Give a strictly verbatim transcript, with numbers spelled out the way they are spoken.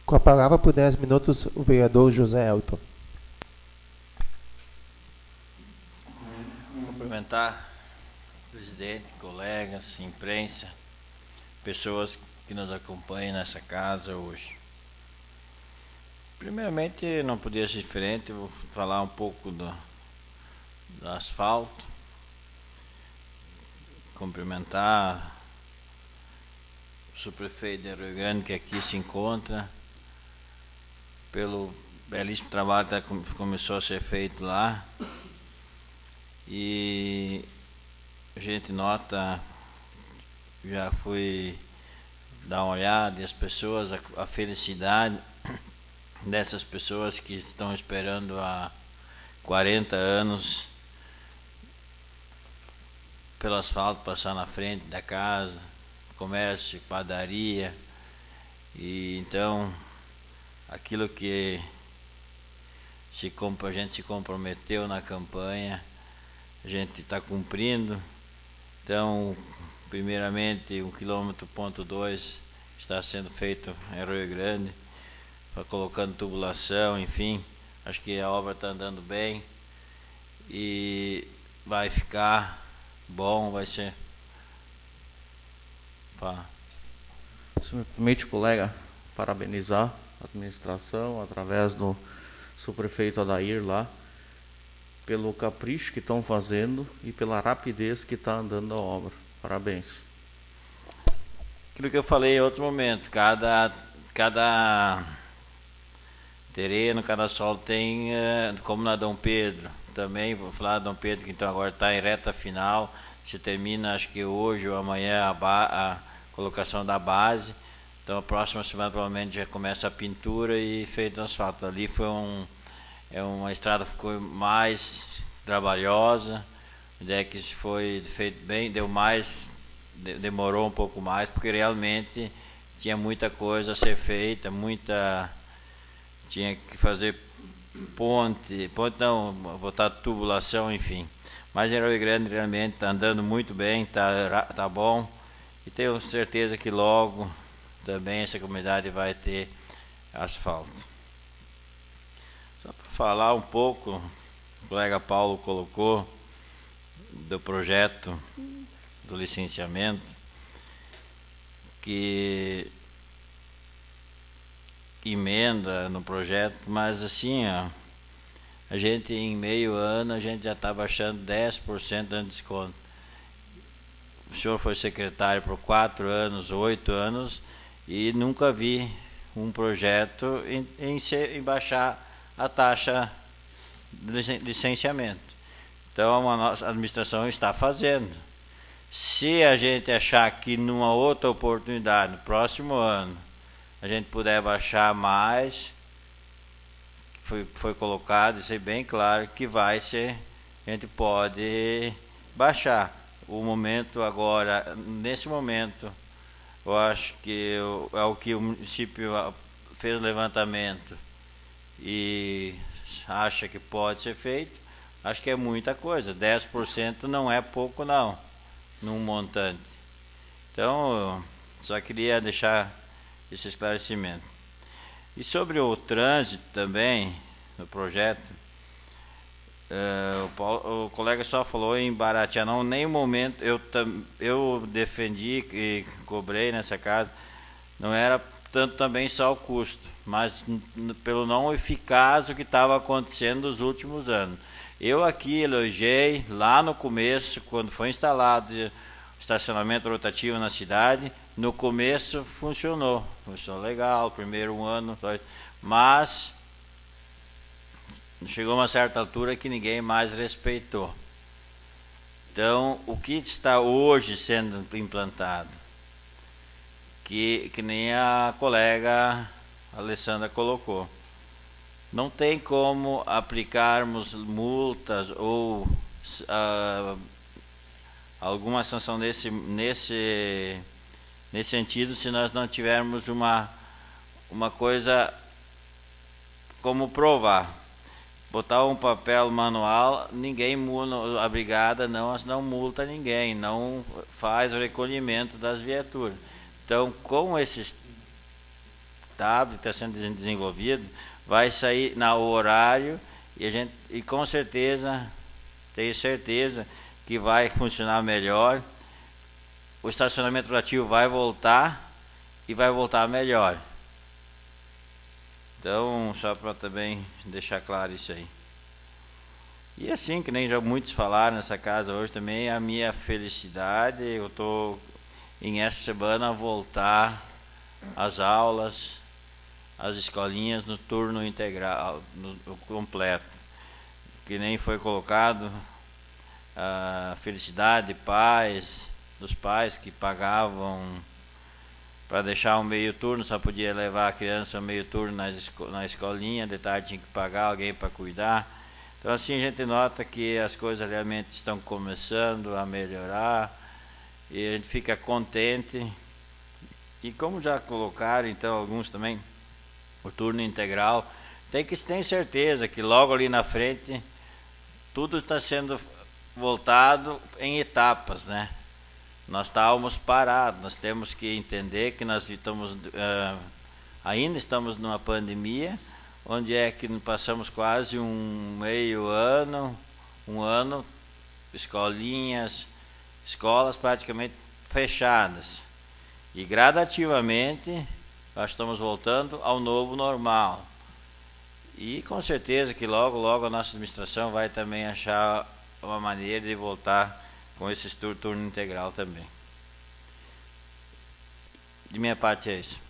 Com a palavra por dez minutos, o vereador José Elton. Cumprimentar o presidente, colegas, imprensa, pessoas que nos acompanham nessa casa hoje. Primeiramente, não podia ser diferente, vou falar um pouco do, do asfalto, cumprimentar o subprefeito de Rio Grande que aqui se encontra, pelo belíssimo trabalho que começou a ser feito lá. E a gente nota, já fui dar uma olhada, e as pessoas, a, a felicidade dessas pessoas que estão esperando há quarenta anos pelo asfalto passar na frente da casa, comércio, padaria. E então aquilo que se, a gente se comprometeu na campanha, a gente está cumprindo. Então, primeiramente, o quilômetro ponto dois está sendo feito em Rio Grande, colocando tubulação, enfim, acho que a obra está andando bem e vai ficar bom, vai ser. Pá. Se me permite, colega, parabenizar a administração através do subprefeito Adair lá, pelo capricho que estão fazendo e pela rapidez que está andando a obra. Parabéns. Aquilo que eu falei em outro momento, cada, cada terreno, cada solo tem, como na Dom Pedro, também vou falar de Dom Pedro, que então agora está em reta final, se termina acho que hoje ou amanhã a, ba a colocação da base, então a próxima semana provavelmente já começa a pintura e feito o asfalto. Ali foi um, é uma estrada que ficou mais trabalhosa, onde é que foi feito bem, deu mais, demorou um pouco mais, porque realmente tinha muita coisa a ser feita, muita, tinha que fazer ponte, ponte não, botar tubulação, enfim. Mas em Rio Grande realmente está andando muito bem, está tá bom, e tenho certeza que logo também essa comunidade vai ter asfalto. Só para falar um pouco, o colega Paulo colocou do projeto do licenciamento, que emenda no projeto, mas assim, ó, a gente em meio ano a gente já está baixando dez por cento de desconto. O senhor foi secretário por quatro anos, oito anos, e nunca vi um projeto em, em, em baixar a taxa de licenciamento. Então a nossa administração está fazendo. Se a gente achar que numa outra oportunidade, no próximo ano, a gente puder baixar mais, foi, foi colocado, isso é bem claro que vai ser, a gente pode baixar. O momento agora, nesse momento, eu acho que é o que o município fez o levantamento e acha que pode ser feito, acho que é muita coisa, dez por cento não é pouco não, num montante. Então, só queria deixar esse esclarecimento. E sobre o trânsito também, no projeto, uh, o, Paulo, o colega só falou em baratear, não, nem um momento, eu, eu defendi e cobrei nessa casa, não era tanto também só o custo, mas pelo não eficaz o que estava acontecendo nos últimos anos. Eu aqui elogiei, lá no começo, quando foi instalado estacionamento rotativo na cidade, no começo funcionou, funcionou legal, primeiro um ano, dois, mas chegou uma certa altura que ninguém mais respeitou. Então, o que está hoje sendo implantado, que, que nem a colega Alessandra colocou, não tem como aplicarmos multas ou uh, alguma sanção nesse, nesse, nesse sentido se nós não tivermos uma, uma coisa como provar. Botar um papel manual, ninguém, a brigada não, não multa ninguém, não faz o recolhimento das viaturas. Então, com esses tablet, está sendo desenvolvido, vai sair no horário e, a gente, e com certeza, tenho certeza que vai funcionar melhor. O estacionamento rotativo vai voltar e vai voltar melhor. Então, só para também deixar claro isso aí. E assim, que nem já muitos falaram nessa casa hoje também, a minha felicidade, eu estou em essa semana voltar às aulas, às escolinhas no turno integral, no, no completo. Que nem foi colocado a felicidade, paz dos pais que pagavam para deixar um meio turno, só podia levar a criança um meio turno na, esco na escolinha, de tarde tinha que pagar alguém para cuidar. Então assim a gente nota que as coisas realmente estão começando a melhorar e a gente fica contente. E como já colocaram então alguns também, o turno integral, tem que ter certeza que logo ali na frente tudo está sendo voltado em etapas, né? Nós estávamos parados, nós temos que entender que nós estamos, uh, ainda estamos numa pandemia, onde é que passamos quase um meio ano, um ano, escolinhas, escolas praticamente fechadas. E gradativamente nós estamos voltando ao novo normal. E com certeza que logo, logo a nossa administração vai também achar uma maneira de voltar com esse turno integral também. De minha parte é isso.